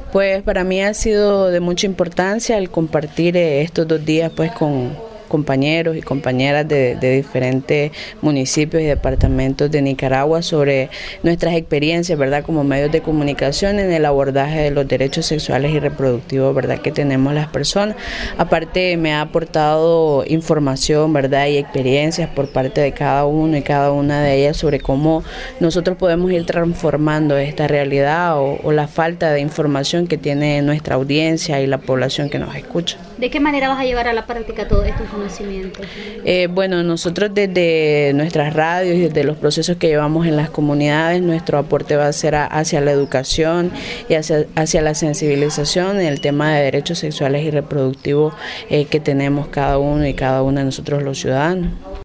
Pues para mí ha sido de mucha importancia el compartir estos 2 días pues con compañeros y compañeras de diferentes municipios y departamentos de Nicaragua sobre nuestras experiencias, ¿verdad?, como medios de comunicación en el abordaje de los derechos sexuales y reproductivos, ¿verdad?, que tenemos las personas. Aparte me ha aportado información, ¿verdad?, y experiencias por parte de cada uno y cada una de ellas sobre cómo nosotros podemos ir transformando esta realidad o la falta de información que tiene nuestra audiencia y la población que nos escucha. ¿De qué manera vas a llevar a la práctica todo esto? Bueno, nosotros desde nuestras radios y desde los procesos que llevamos en las comunidades, nuestro aporte va a ser hacia la educación y hacia la sensibilización en el tema de derechos sexuales y reproductivos que tenemos cada uno y cada una de nosotros los ciudadanos.